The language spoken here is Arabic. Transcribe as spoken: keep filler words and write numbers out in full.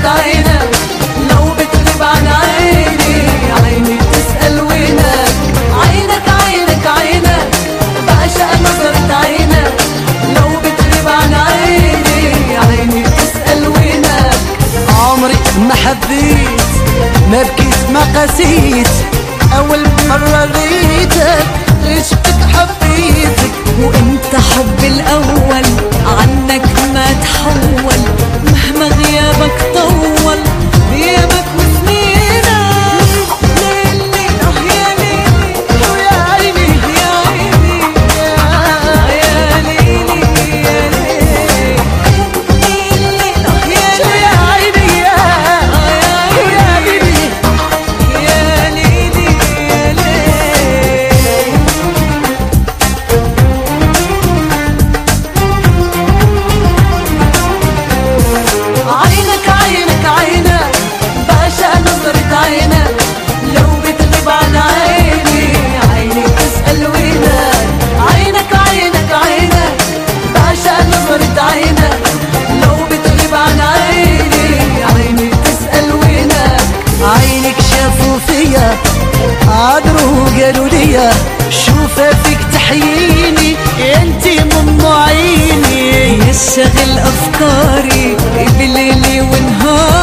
نظرة عينك لو بتغيب عن عيني عيني تسأل وينك. عينك عينك عينك بعشق نظرة عينك لو بتغيب عن عيني عيني تسأل وينك. عمري ما حبيت ما بكيت ما قسيت أول مرة ريتك عشقك حبيتك. وانت حب الأول عنك ما تحول مهما غيابك طول غيابك وسنينك. ليلي اه يا ليلي ويا عيني يا عيني يا ليلي يا ليلي ليلي اه يا يا عيني يا يا بيبي يا ليلي يا ليلي. عينك عينك عينك بعشق نظرة عينك لو بتغيب عن عيني عيني تسأل وينك. عينك عينك عينك بعشق نظرة عينك لو بتغيب عن عيني عيني تسأل وينك. عينك شافوا فيا عذروا قالوا ليا شوفها فيك تحييني انتي من عيني. يشغل أفكاري بليلي ونهاري